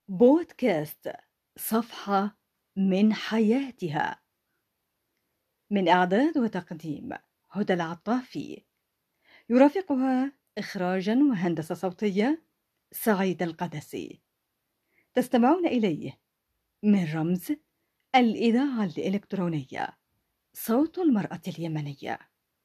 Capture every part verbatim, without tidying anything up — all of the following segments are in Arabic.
بودكاست صفحة من حياتها، من إعداد وتقديم هدى العطافي. يرافقها إخراجا وهندسة صوتية سعيد القدسي. تستمعون إليه من رمز الإذاعة الإلكترونية، صوت المرأة اليمنية.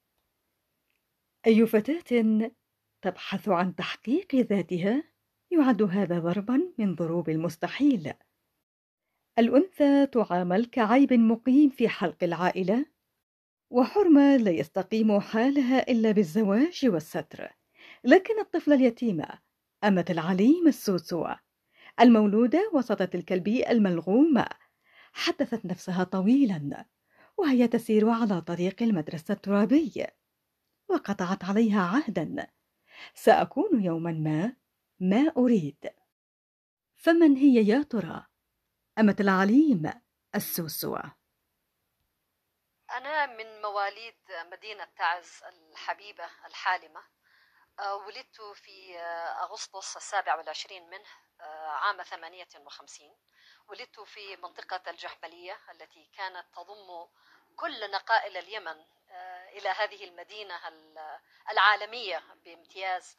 أي فتاة تبحث عن تحقيق ذاتها يعد هذا ضربا من ضروب المستحيل. الأنثى تعامل كعيب مقيم في حلق العائلة، وحرمة لا يستقيم حالها إلا بالزواج والستر. لكن الطفلة اليتيمة أمة العليم السوسوة المولودة وسط تلك البيئة الملغومة حدثت نفسها طويلا وهي تسير على طريق المدرسة الترابي، وقطعت عليها عهدا: سأكون يوما ما ما أريد. فمن هي يا ترى أمة العليم السوسوة؟ أنا من مواليد مدينة تعز الحبيبة الحالمة. ولدت في أغسطس السابع والعشرين منه عام ثمانية وخمسين. ولدت في منطقة الجحبلية التي كانت تضم كل نقائل اليمن إلى هذه المدينة العالمية بامتياز،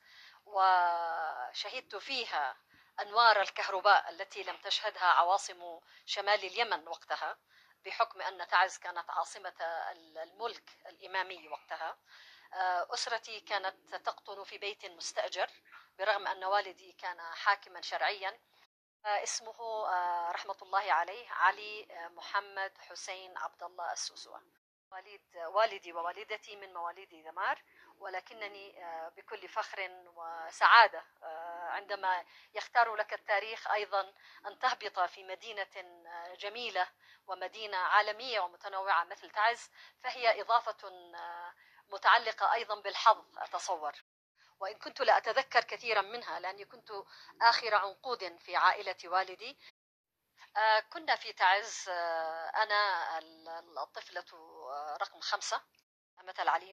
وشهدت فيها أنوار الكهرباء التي لم تشهدها عواصم شمال اليمن وقتها، بحكم أن تعز كانت عاصمة الملك الإمامي وقتها. أسرتي كانت تقطن في بيت مستأجر برغم أن والدي كان حاكما شرعيا، اسمه رحمة الله عليه علي محمد حسين عبد الله السوسوة. والد والدي ووالدتي من مواليد ذمار، ولكنني بكل فخر وسعادة عندما يختار لك التاريخ أيضا أن تهبط في مدينة جميلة ومدينة عالمية ومتنوعة مثل تعز، فهي إضافة متعلقة أيضا بالحظ أتصور، وإن كنت لا أتذكر كثيرا منها لأني كنت آخر عنقود في عائلة والدي. كنا في تعز أنا الطفلة رقم خمسة أمة العليم.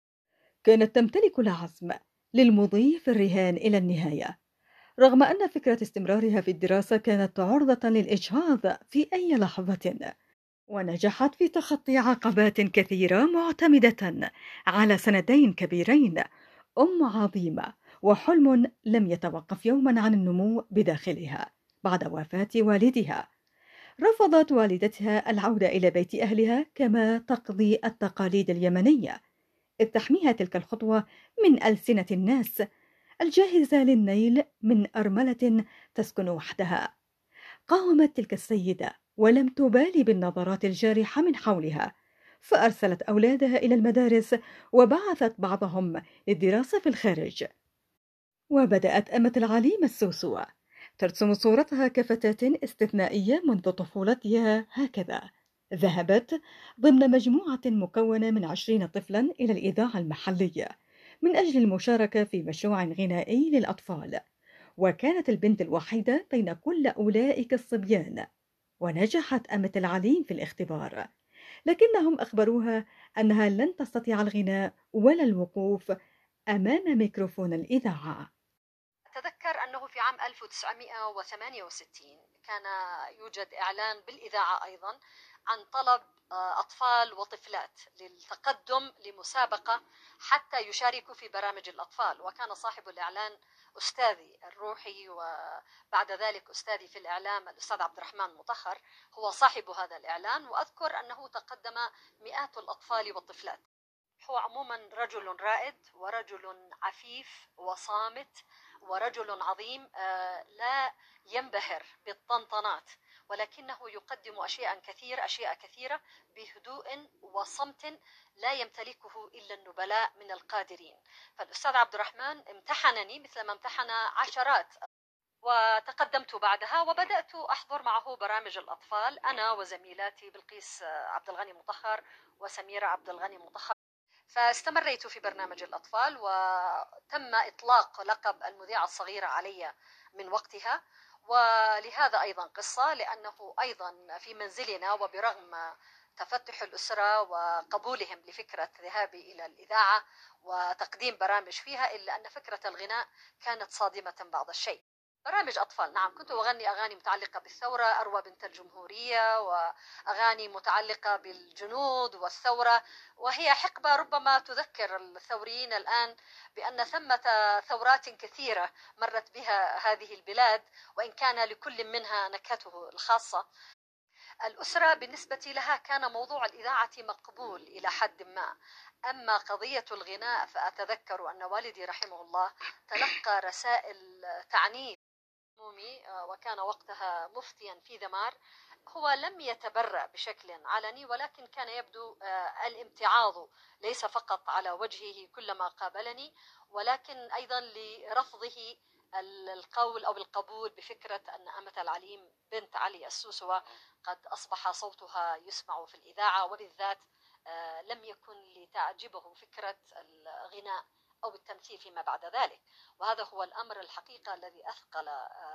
كانت تمتلك العزم للمضي في الرهان إلى النهاية، رغم أن فكرة استمرارها في الدراسة كانت عرضة للإجهاض في أي لحظة، ونجحت في تخطي عقبات كثيرة معتمدة على سندين كبيرين: أم عظيمة وحلم لم يتوقف يوما عن النمو بداخلها. بعد وفاة والدها رفضت والدتها العودة إلى بيت أهلها كما تقضي التقاليد اليمنية، إذ تحميها تلك الخطوة من ألسنة الناس الجاهزة للنيل من أرملة تسكن وحدها. قاومت تلك السيدة ولم تبالي بالنظرات الجارحة من حولها، فأرسلت أولادها إلى المدارس وبعثت بعضهم للدراسة في الخارج. وبدأت أمة العليم السوسوة ترسم صورتها كفتاة استثنائية منذ طفولتها هكذا. ذهبت ضمن مجموعة مكونة من عشرين طفلا إلى الإذاعة المحلية من أجل المشاركة في مشروع غنائي للأطفال، وكانت البنت الوحيدة بين كل أولئك الصبيان. ونجحت أمة العليم في الاختبار، لكنهم أخبروها أنها لن تستطيع الغناء ولا الوقوف أمام ميكروفون الإذاعة. أتذكر أنه في عام ألف وتسعمائة وثمانية وستين كان يوجد إعلان بالإذاعة أيضا عن طلب أطفال وطفلات للتقدم لمسابقة حتى يشاركوا في برامج الأطفال، وكان صاحب الإعلان أستاذي الروحي وبعد ذلك أستاذي في الإعلام الأستاذ عبد الرحمن مطهر هو صاحب هذا الإعلان. وأذكر أنه تقدم مئات الأطفال والطفلات. هو عموما رجل رائد ورجل عفيف وصامت ورجل عظيم، لا ينبهر بالطنطنات، ولكنه يقدم أشياء كثيرة أشياء كثيرة بهدوء وصمت لا يمتلكه إلا النبلاء من القادرين. فالأستاذ عبد الرحمن امتحنني مثلما امتحن عشرات، وتقدمت بعدها وبدأت أحضر معه برامج الأطفال أنا وزميلاتي بلقيس عبد الغني مطهر وسميرة عبد الغني مطهر. فاستمريت في برنامج الأطفال وتم إطلاق لقب المذيعة الصغيرة علي من وقتها. ولهذا أيضا قصة، لأنه أيضا في منزلنا وبرغم تفتح الأسرة وقبولهم لفكرة ذهابي إلى الإذاعة وتقديم برامج فيها، إلا أن فكرة الغناء كانت صادمة بعض الشيء. برامج أطفال، نعم. كنت أغني أغاني متعلقة بالثورة، أروى بنت الجمهورية، وأغاني متعلقة بالجنود والثورة، وهي حقبة ربما تذكر الثوريين الآن بأن ثمة ثورات كثيرة مرت بها هذه البلاد، وإن كان لكل منها نكهته الخاصة. الأسرة بالنسبة لها كان موضوع الإذاعة مقبول إلى حد ما، أما قضية الغناء فأتذكر أن والدي رحمه الله تلقى رسائل تعنيف عمومي، وكان وقتها مفتيا في دمار. هو لم يتبرأ بشكل علني، ولكن كان يبدو الامتعاض ليس فقط على وجهه كلما قابلني، ولكن أيضا لرفضه القول أو القبول بفكرة أن أمة العليم بنت علي السوسوة قد أصبح صوتها يسمع في الإذاعة، وبالذات لم يكن لتعجبه فكرة الغناء أو التمثيل فيما بعد ذلك. وهذا هو الأمر الحقيقة الذي أثقل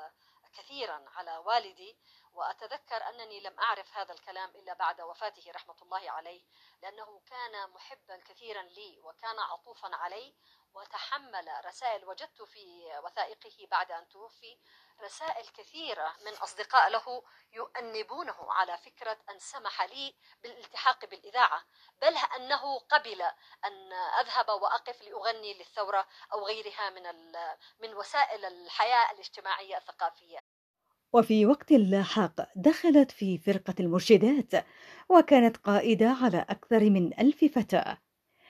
كثيرا على والدي. وأتذكر أنني لم أعرف هذا الكلام إلا بعد وفاته رحمة الله عليه، لأنه كان محبا كثيرا لي وكان عطوفا علي، وتحمل رسائل. وجدت في وثائقه بعد أن توفي رسائل كثيرة من أصدقاء له يؤنبونه على فكرة أن سمح لي بالالتحاق بالإذاعة، بل أنه قبل أن أذهب وأقف لأغني للثورة أو غيرها من من وسائل الحياة الاجتماعية الثقافية. وفي وقت لاحق دخلت في فرقة المرشدات، وكانت قائدة على أكثر من ألف فتاة،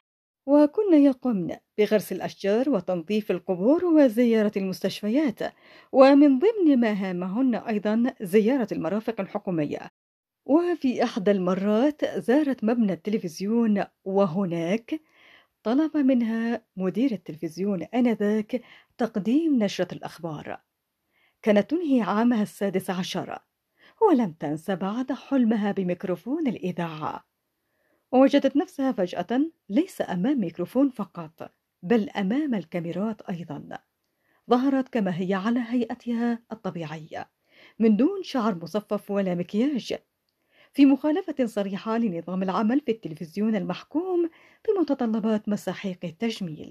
وكن يقمن بغرس الأشجار وتنظيف القبور وزيارة المستشفيات، ومن ضمن مهامهن أيضا زيارة المرافق الحكومية. وفي إحدى المرات زارت مبنى التلفزيون، وهناك طلب منها مدير التلفزيون آنذاك تقديم نشرة الأخبار. كانت تنهي عامها السادس عشر، ولم تنس بعد حلمها بميكروفون الإذاعة، ووجدت نفسها فجأة ليس أمام ميكروفون فقط، بل أمام الكاميرات أيضا. ظهرت كما هي على هيئتها الطبيعية، من دون شعر مصفف ولا مكياج، في مخالفة صريحة لنظام العمل في التلفزيون المحكوم بمتطلبات مساحيق التجميل.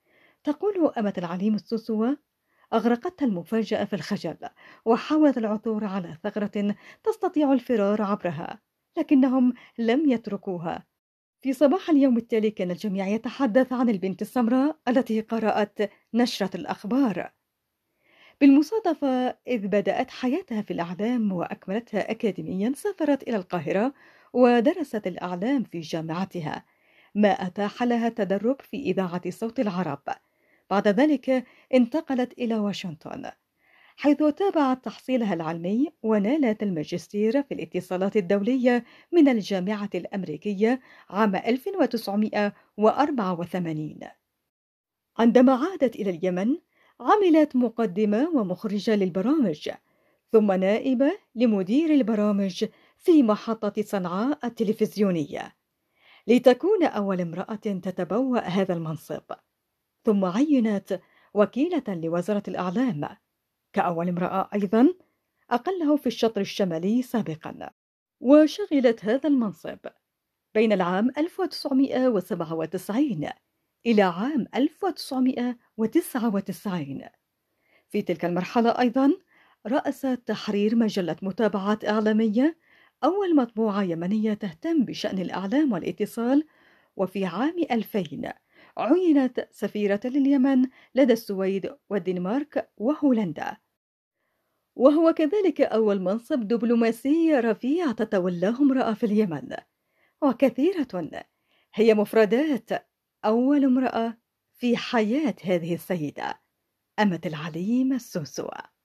تقول أمة العليم السوسوة: أغرقتها المفاجأة في الخجل، وحاولت العثور على ثغرة تستطيع الفرار عبرها، لكنهم لم يتركوها. في صباح اليوم التالي كان الجميع يتحدث عن البنت السمراء التي قرأت نشرة الأخبار. بالمصادفة، إذ بدأت حياتها في الإعلام وأكملتها أكاديميا، سافرت إلى القاهرة ودرست الإعلام في جامعتها، ما أتاح لها التدرب في إذاعة صوت العرب. بعد ذلك انتقلت إلى واشنطن، حيث تابعت تحصيلها العلمي ونالت الماجستير في الاتصالات الدولية من الجامعة الأمريكية عام ألف وتسعمائة وأربعة وثمانين. عندما عادت إلى اليمن، عملت مقدمة ومخرجة للبرامج، ثم نائبة لمدير البرامج في محطة صنعاء التلفزيونية، لتكون أول امرأة تتبوأ هذا المنصب. ثم عينت وكيلة لوزارة الإعلام كأول امرأة أيضا، أقله في الشطر الشمالي سابقا، وشغلت هذا المنصب بين العام ألف وتسعمائة وسبعة وتسعين إلى عام ألف وتسعمائة وتسعة وتسعين. في تلك المرحلة أيضا رأست تحرير مجلة متابعات إعلامية، أول مطبوعة يمنية تهتم بشأن الإعلام والاتصال. وفي عام ألفين عينت سفيرة لليمن لدى السويد والدنمارك وهولندا، وهو كذلك أول منصب دبلوماسي رفيع تتولاه امرأة في اليمن. وكثيرة هي مفردات أول امرأة في حياة هذه السيدة أمة العليم السوسوة.